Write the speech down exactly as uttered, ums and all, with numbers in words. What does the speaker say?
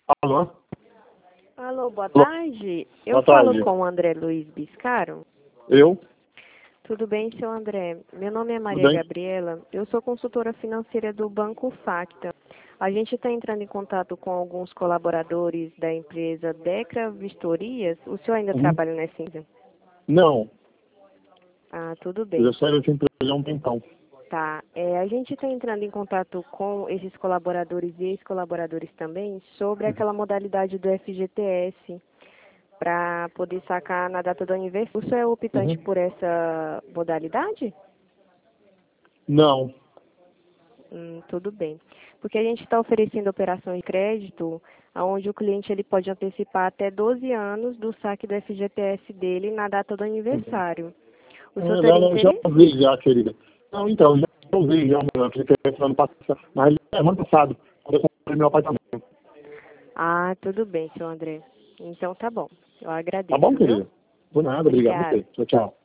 Alô? Alô, boa Alô? tarde. Eu Boa falo tarde. com o André Luiz Biscaro. Eu? Tudo bem, seu André? Meu nome é Tudo Maria bem? Gabriela. Eu sou consultora financeira do Banco Facta. A gente está entrando em contato com alguns colaboradores da empresa Decra Vistorias. O senhor ainda Uhum. trabalha nessa empresa? Não, Ah, tudo eu bem. já saí dessa empresa há um tempão. Tá. É, a gente está entrando em contato com esses colaboradores e ex-colaboradores também sobre aquela modalidade do F G T S para poder sacar na data do aniversário. O senhor é optante Uhum. por essa modalidade? Não. Hum, tudo bem. Porque a gente está oferecendo operações de crédito onde o cliente ele pode antecipar até doze anos do saque do F G T S dele na data do Uhum. aniversário. O É, senhor não, teria não, já interesse? usei já, querida. Não, então, já usei já o meu F G T S no ano passado. Mas é ano passado, quando eu comprei meu apartamento. Ah, tudo bem, seu André. Então tá bom. Eu Tá bom, agradeço, viu? querida? Por nada, obrigado a Obrigada. você. Tchau, tchau.